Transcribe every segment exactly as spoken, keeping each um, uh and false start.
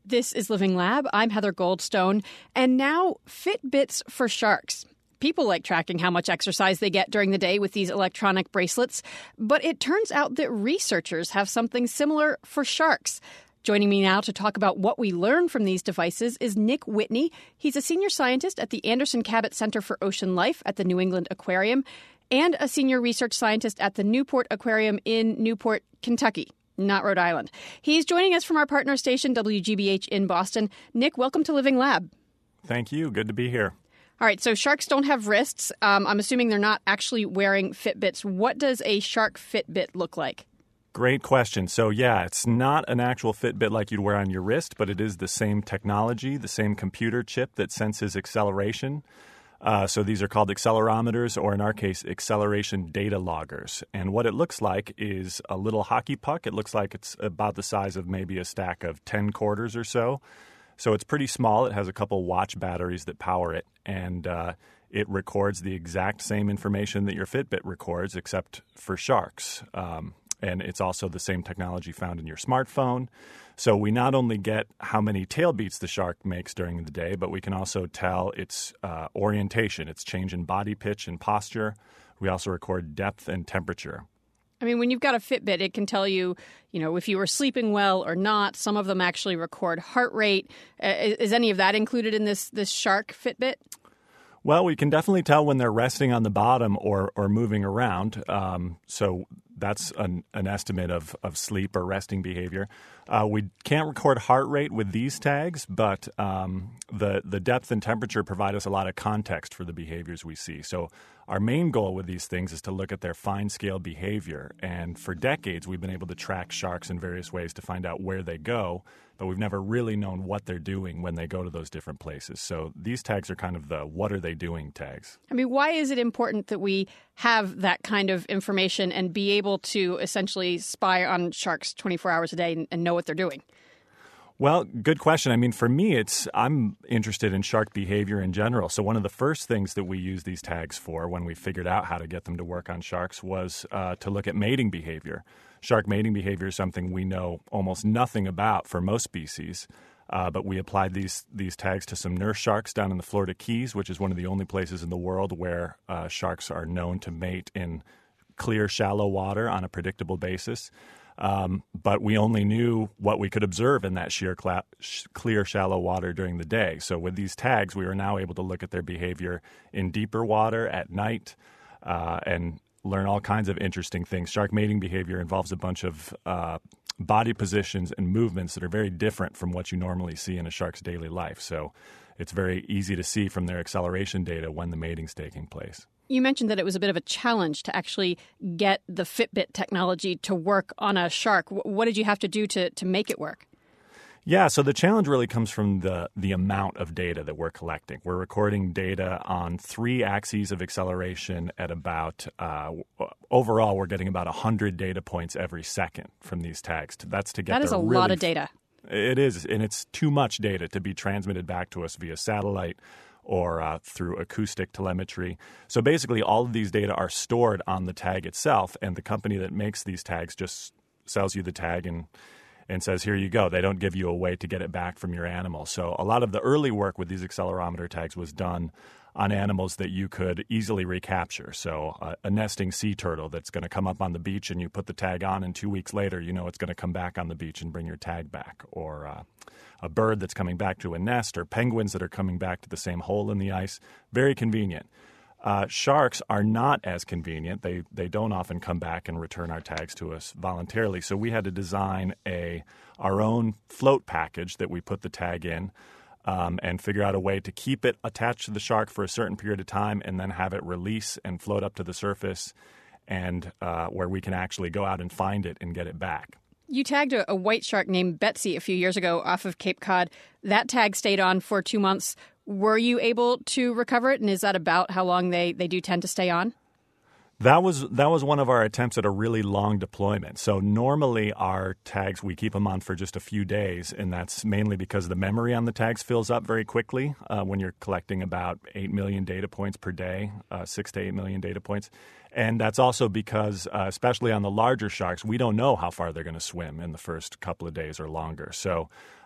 This is Living Lab. I'm Heather Goldstone. And now, Fitbits for sharks. People like tracking how much exercise they get during the day with these electronic bracelets. But it turns out that researchers have something similar for sharks. Joining me now to talk about what we learn from these devices is Nick Whitney. He's a senior scientist at the Anderson Cabot Center for Ocean Life at the New England Aquarium and a senior research scientist at the Newport Aquarium in Newport, Kentucky. Not Rhode Island. He's joining us from our partner station, W G B H in Boston. Nick, welcome to Living Lab. Thank you. Good to be here. All right, so sharks don't have wrists. Um, I'm assuming they're not actually wearing Fitbits. What does a shark Fitbit look like? Great question. So, yeah, it's not an actual Fitbit like you'd wear on your wrist, but it is the same technology, the same computer chip that senses acceleration. Uh, so these are called accelerometers, or in our case, acceleration data loggers. And what it looks like is a little hockey puck. It looks like it's about the size of maybe a stack of ten quarters or so. So it's pretty small. It has a couple watch batteries that power it, and uh, it records the exact same information that your Fitbit records, except for sharks. Um, and it's also the same technology found in your smartphone. So we not only get how many tail beats the shark makes during the day, but we can also tell its uh, orientation, its change in body pitch and posture. We also record depth and temperature. I mean, when you've got a Fitbit, it can tell you, you know, if you were sleeping well or not. Some of them actually record heart rate. Uh, is, is any of that included in this this shark Fitbit? Well, we can definitely tell when they're resting on the bottom or or moving around. Um, so that's an, an estimate of, of sleep or resting behavior. Uh, we can't record heart rate with these tags, but um, the, the depth and temperature provide us a lot of context for the behaviors we see. So our main goal with these things is to look at their fine-scale behavior. And for decades, we've been able to track sharks in various ways to find out where they go, but we've never really known what they're doing when they go to those different places. So these tags are kind of the what are they doing tags. I mean, why is it important that we have that kind of information and be able to essentially spy on sharks twenty-four hours a day and, and know what they're doing? Well, good question. I mean, for me, it's I'm interested in shark behavior in general. So one of the first things that we used these tags for when we figured out how to get them to work on sharks was uh, to look at mating behavior. Shark mating behavior is something we know almost nothing about for most species, uh, but we applied these these tags to some nurse sharks down in the Florida Keys, which is one of the only places in the world where uh, sharks are known to mate in clear, shallow water on a predictable basis. Um, but we only knew what we could observe in that sheer cla- sh- clear, shallow water during the day. So with these tags, we are now able to look at their behavior in deeper water at night uh, and learn all kinds of interesting things. Shark mating behavior involves a bunch of uh, body positions and movements that are very different from what you normally see in a shark's daily life. So it's very easy to see from their acceleration data when the mating's taking place. You mentioned that it was a bit of a challenge to actually get the Fitbit technology to work on a shark. What did you have to do to, to make it work? Yeah, so the challenge really comes from the, the amount of data that we're collecting. We're recording data on three axes of acceleration at about, uh, overall, we're getting about one hundred data points every second from these tags. That's to get That is a really lot of data. It is, and it's too much data to be transmitted back to us via satellite or uh, through acoustic telemetry. So basically, all of these data are stored on the tag itself, and the company that makes these tags just sells you the tag and and says, here you go. They don't give you a way to get it back from your animal. So a lot of the early work with these accelerometer tags was done on animals that you could easily recapture. So uh, a nesting sea turtle that's going to come up on the beach and you put the tag on, and two weeks later, you know it's going to come back on the beach and bring your tag back. Or uh, a bird that's coming back to a nest, or penguins that are coming back to the same hole in the ice. Very convenient. Uh, sharks are not as convenient. They they don't often come back and return our tags to us voluntarily. So we had to design a our own float package that we put the tag in um, and figure out a way to keep it attached to the shark for a certain period of time and then have it release and float up to the surface and uh, where we can actually go out and find it and get it back. You tagged a, a white shark named Betsy a few years ago off of Cape Cod. That tag stayed on for two months. Were you able to recover it, and is that about how long they, they do tend to stay on? That was that was one of our attempts at a really long deployment. So normally our tags, we keep them on for just a few days, and that's mainly because the memory on the tags fills up very quickly uh, when you're collecting about eight million data points per day, uh, six to eight million data points. And that's also because, uh, especially on the larger sharks, we don't know how far they're going to swim in the first couple of days or longer. So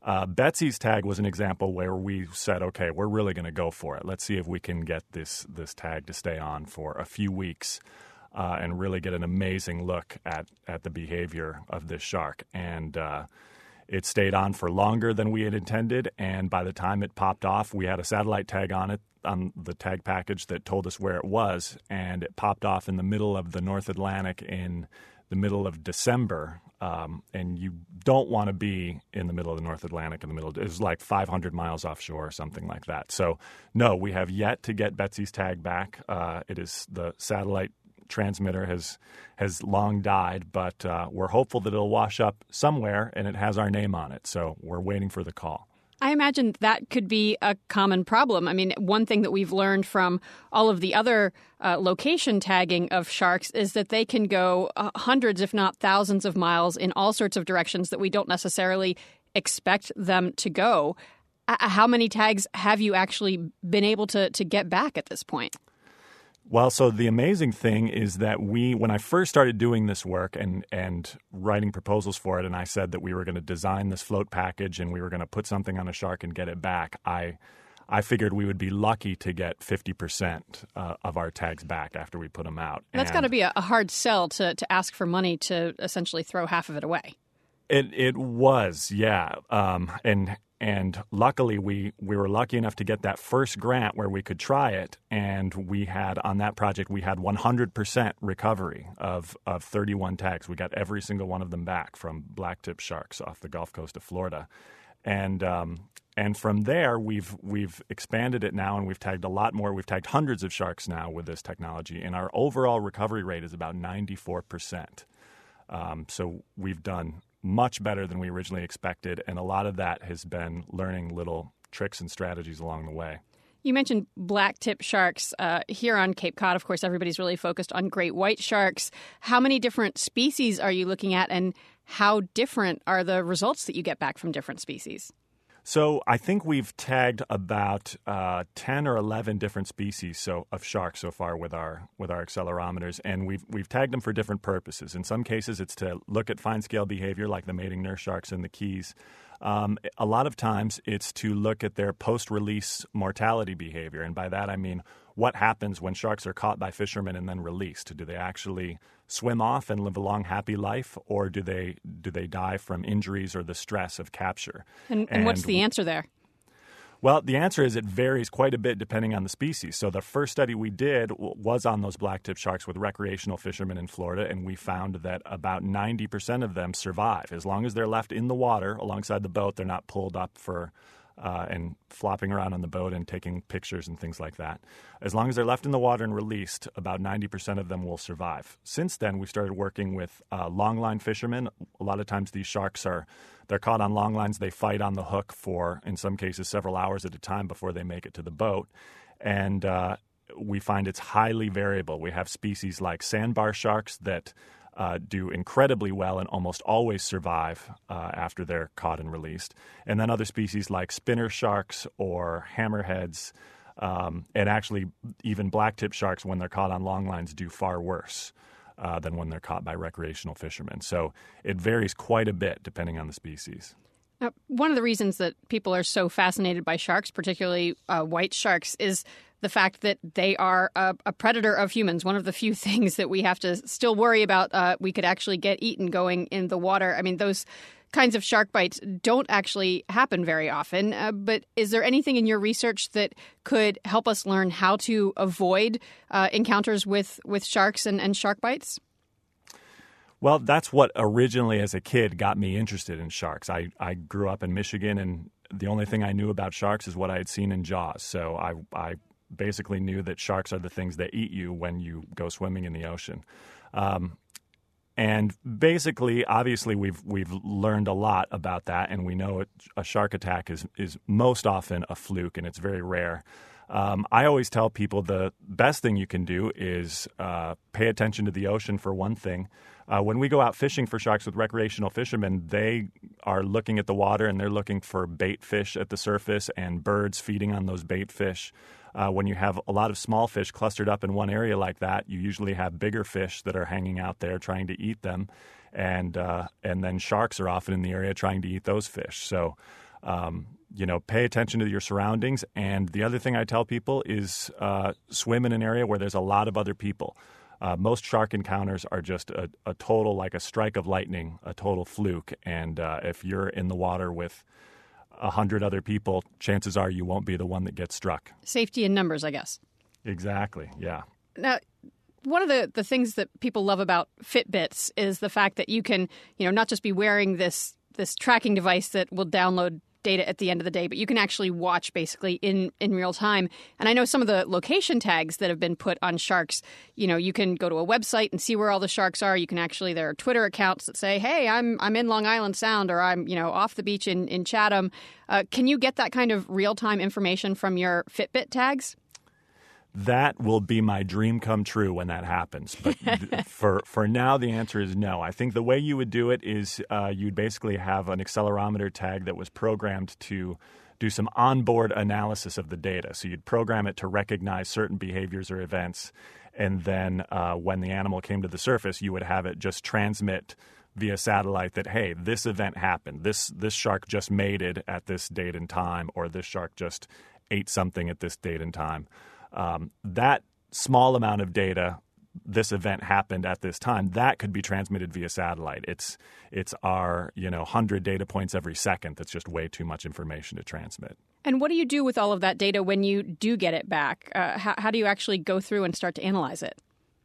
Uh, Betsy's tag was an example where we said, okay, we're really going to go for it. Let's see if we can get this this tag to stay on for a few weeks uh, and really get an amazing look at, at the behavior of this shark. And uh, it stayed on for longer than we had intended, and by the time it popped off, we had a satellite tag on it, on the tag package that told us where it was, and it popped off in the middle of the North Atlantic in the middle of December. Um, and you don't want to be in the middle of the North Atlantic in the middle. Of, it was like five hundred miles offshore or something like that. So, no, we have yet to get Betsy's tag back. Uh, it is the satellite transmitter has has long died, but uh, we're hopeful that it'll wash up somewhere, and it has our name on it. So we're waiting for the call. I imagine that could be a common problem. I mean, one thing that we've learned from all of the other uh, location tagging of sharks is that they can go uh, hundreds, if not thousands of miles in all sorts of directions that we don't necessarily expect them to go. Uh, how many tags have you actually been able to, to get back at this point? Well, so the amazing thing is that we, when I first started doing this work and, and writing proposals for it, and I said that we were going to design this float package and we were going to put something on a shark and get it back, I I figured we would be lucky to get fifty percent uh, of our tags back after we put them out. That's got to be a, a hard sell to, to ask for money to essentially throw half of it away. It it was, yeah. Um, and and luckily we, we were lucky enough to get that first grant where we could try it, and we had on that project we had one hundred percent recovery of, of thirty-one tags. We got every single one of them back from blacktip sharks off the Gulf Coast of Florida, and um, and from there we've we've expanded it now, and we've tagged a lot more. We've tagged hundreds of sharks now with this technology, and our overall recovery rate is about ninety-four percent. Um, so we've done much better than we originally expected, and a lot of that has been learning little tricks and strategies along the way. You mentioned blacktip sharks. Uh, here on Cape Cod, of course, everybody's really focused on great white sharks. How many different species are you looking at, and how different are the results that you get back from different species? So I think we've tagged about uh, ten or eleven different species so of sharks so far with our with our accelerometers, and we've we've tagged them for different purposes. In some cases, it's to look at fine scale behavior, like the mating nurse sharks in the Keys. Um, a lot of times, it's to look at their post-release mortality behavior, and by that I mean what happens when sharks are caught by fishermen and then released. Do they actually swim off and live a long, happy life, or do they do they die from injuries or the stress of capture? And, and, and what's the answer there? Well, the answer is it varies quite a bit depending on the species. So the first study we did w- was on those blacktip sharks with recreational fishermen in Florida, and we found that about ninety percent of them survive. As long as they're left in the water alongside the boat, they're not pulled up for uh, and flopping around on the boat and taking pictures and things like that. As long as they're left in the water and released, about ninety percent of them will survive. Since then, we started working with uh, longline fishermen. A lot of times these sharks are they're caught on long lines. They fight on the hook for, in some cases, several hours at a time before they make it to the boat. And uh, we find it's highly variable. We have species like sandbar sharks that uh, do incredibly well and almost always survive uh, after they're caught and released. And then other species like spinner sharks or hammerheads, um, and actually even blacktip sharks, when they're caught on long lines, do far worse Uh, than when they're caught by recreational fishermen. So it varies quite a bit depending on the species. Now, one of the reasons that people are so fascinated by sharks, particularly uh, white sharks, is the fact that they are a, a predator of humans. One of the few things that we have to still worry about uh, we could actually get eaten going in the water. I mean, those kinds of shark bites don't actually happen very often. Uh, but is there anything in your research that could help us learn how to avoid uh, encounters with, with sharks and, and shark bites? Well, that's what originally as a kid got me interested in sharks. I, I grew up in Michigan, and the only thing I knew about sharks is what I had seen in Jaws. So I, I basically knew that sharks are the things that eat you when you go swimming in the ocean. Um, And basically, obviously, we've we've learned a lot about that, and we know it, a shark attack is is most often a fluke, and it's very rare. Um, I always tell people the best thing you can do is uh, pay attention to the ocean for one thing. Uh, when we go out fishing for sharks with recreational fishermen, they are looking at the water and they're looking for bait fish at the surface and birds feeding on those bait fish. Uh, when you have a lot of small fish clustered up in one area like that, you usually have bigger fish that are hanging out there trying to eat them, and uh, and then sharks are often in the area trying to eat those fish. So Um, you know, pay attention to your surroundings. And the other thing I tell people is uh, swim in an area where there's a lot of other people. Uh, most shark encounters are just a, a total, like a strike of lightning, a total fluke. And uh, if you're in the water with a hundred other people, chances are you won't be the one that gets struck. Safety in numbers, I guess. Exactly, yeah. Now, one of the, the things that people love about Fitbits is the fact that you can, you know, not just be wearing this this tracking device that will download data at the end of the day, but you can actually watch basically in, in real time. And I know some of the location tags that have been put on sharks, you know, you can go to a website and see where all the sharks are. You can actually, there are Twitter accounts that say, hey, I'm I'm in Long Island Sound, or I'm, you know, off the beach in, in Chatham. Uh, can you get that kind of real-time information from your Fitbit tags? That will be my dream come true when that happens. But th- for for now, the answer is no. I think the way you would do it is uh, you'd basically have an accelerometer tag that was programmed to do some onboard analysis of the data. So you'd program it to recognize certain behaviors or events. And then uh, when the animal came to the surface, you would have it just transmit via satellite that, hey, this event happened. This, this shark just mated at this date and time, or this shark just ate something at this date and time. Um, that small amount of data, this event happened at this time, that could be transmitted via satellite. It's it's our, you know, one hundred data points every second. That's just way too much information to transmit. And what do you do with all of that data when you do get it back? Uh, how, how do you actually go through and start to analyze it?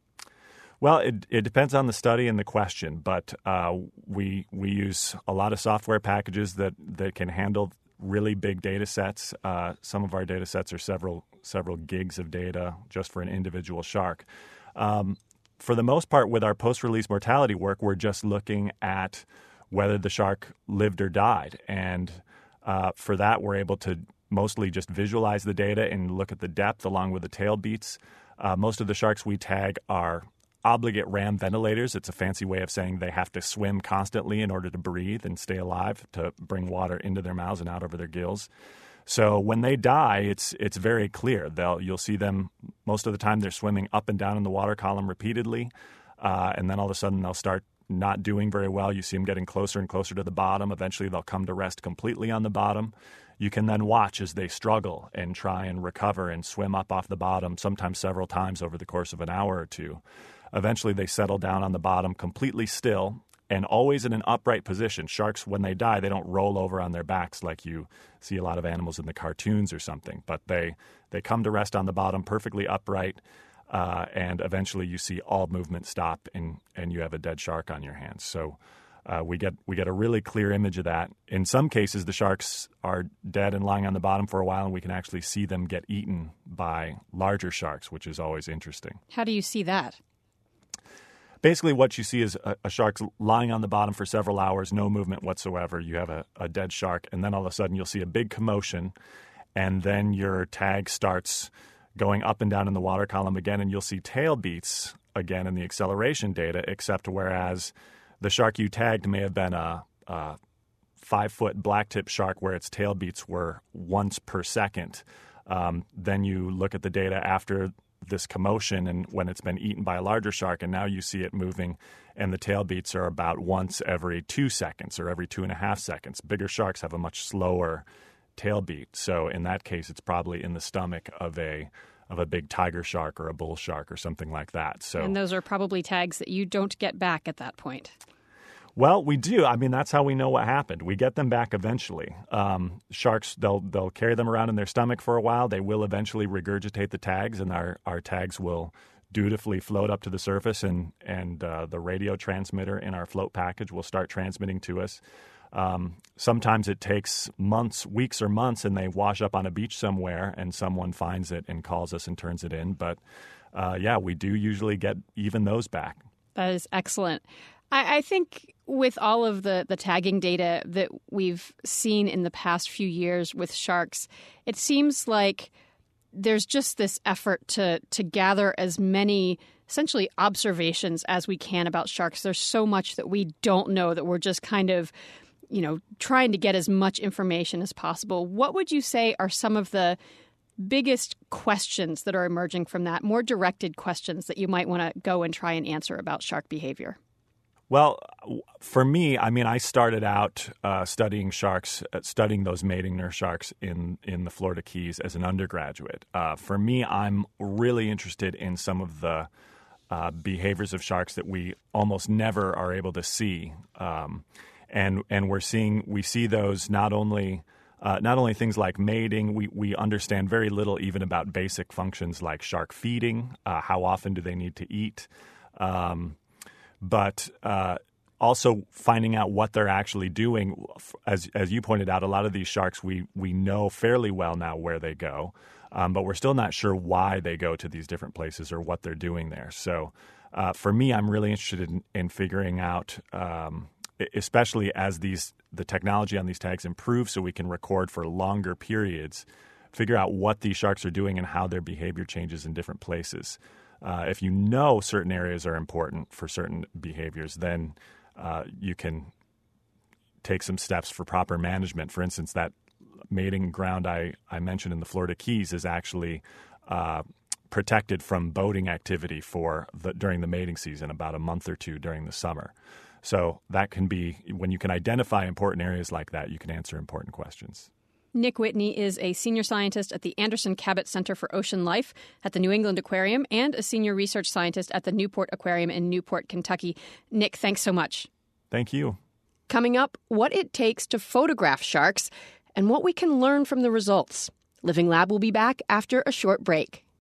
Well, it, it depends on the study and the question, but uh, we we use a lot of software packages that, that can handle really big data sets. Uh, some of our data sets are several several gigs of data just for an individual shark. Um, for the most part, with our post-release mortality work, we're just looking at whether the shark lived or died. And uh, for that, we're able to mostly just visualize the data and look at the depth along with the tail beats. Uh, most of the sharks we tag are obligate ram ventilators. It's a fancy way of saying they have to swim constantly in order to breathe and stay alive, to bring water into their mouths and out over their gills. So when they die, it's it's very clear. They'll you'll see them most of the time. They're swimming up and down in the water column repeatedly, uh, and then all of a sudden they'll start not doing very well. You see them getting closer and closer to the bottom. Eventually, they'll come to rest completely on the bottom. You can then watch as they struggle and try and recover and swim up off the bottom, sometimes several times over the course of an hour or two. Eventually, they settle down on the bottom completely still and always in an upright position. Sharks, when they die, they don't roll over on their backs like you see a lot of animals in the cartoons or something, but they, they come to rest on the bottom perfectly upright, uh, and eventually you see all movement stop and, and you have a dead shark on your hands. So uh, we get we get a really clear image of that. In some cases, the sharks are dead and lying on the bottom for a while, and we can actually see them get eaten by larger sharks, which is always interesting. How do you see that? Basically, what you see is a, a shark's lying on the bottom for several hours, no movement whatsoever. You have a, a dead shark, and then all of a sudden you'll see a big commotion, and then your tag starts going up and down in the water column again, and you'll see tail beats again in the acceleration data, except whereas the shark you tagged may have been a, a five-foot blacktip shark where its tail beats were once per second. Um, then you look at the data after this commotion and when it's been eaten by a larger shark, and now you see it moving, and the tail beats are about once every two seconds or every two and a half seconds. Bigger sharks have a much slower tail beat, so in that case, it's probably in the stomach of a of a big tiger shark or a bull shark or something like that. So, and those are probably tags that you don't get back at that point. Well, we do. I mean, that's how we know what happened. We get them back eventually. Um, sharks, they'll they'll carry them around in their stomach for a while. They will eventually regurgitate the tags, and our, our tags will dutifully float up to the surface, and, and uh, the radio transmitter in our float package will start transmitting to us. Um, sometimes it takes months, weeks or months, and they wash up on a beach somewhere, and someone finds it and calls us and turns it in. But, uh, yeah, we do usually get even those back. That is excellent. I, I think with all of the, the tagging data that we've seen in the past few years with sharks, it seems like there's just this effort to to gather as many essentially observations as we can about sharks. There's so much that we don't know that we're just kind of, you know, trying to get as much information as possible. What would you say are some of the biggest questions that are emerging from that, more directed questions that you might want to go and try and answer about shark behavior? Well, for me, I mean, I started out uh, studying sharks, uh, studying those mating nurse sharks in, in the Florida Keys as an undergraduate. Uh, for me, I'm really interested in some of the uh, behaviors of sharks that we almost never are able to see, um, and and we're seeing we see those not only uh, not only things like mating. We we understand very little even about basic functions like shark feeding. Uh, how often do they need to eat? Um, But uh, also finding out what they're actually doing. As as you pointed out, a lot of these sharks, we we know fairly well now where they go, um, but we're still not sure why they go to these different places or what they're doing there. So uh, for me, I'm really interested in, in figuring out, um, especially as these the technology on these tags improves so we can record for longer periods, figure out what these sharks are doing and how their behavior changes in different places. Uh, if you know certain areas are important for certain behaviors, then uh, you can take some steps for proper management. For instance, that mating ground I, I mentioned in the Florida Keys is actually uh, protected from boating activity for the, during the mating season, about a month or two during the summer. So that can be, when you can identify important areas like that, you can answer important questions. Nick Whitney is a senior scientist at the Anderson Cabot Center for Ocean Life at the New England Aquarium and a senior research scientist at the Newport Aquarium in Newport, Kentucky. Nick, thanks so much. Thank you. Coming up, what it takes to photograph sharks and what we can learn from the results. Living Lab will be back after a short break.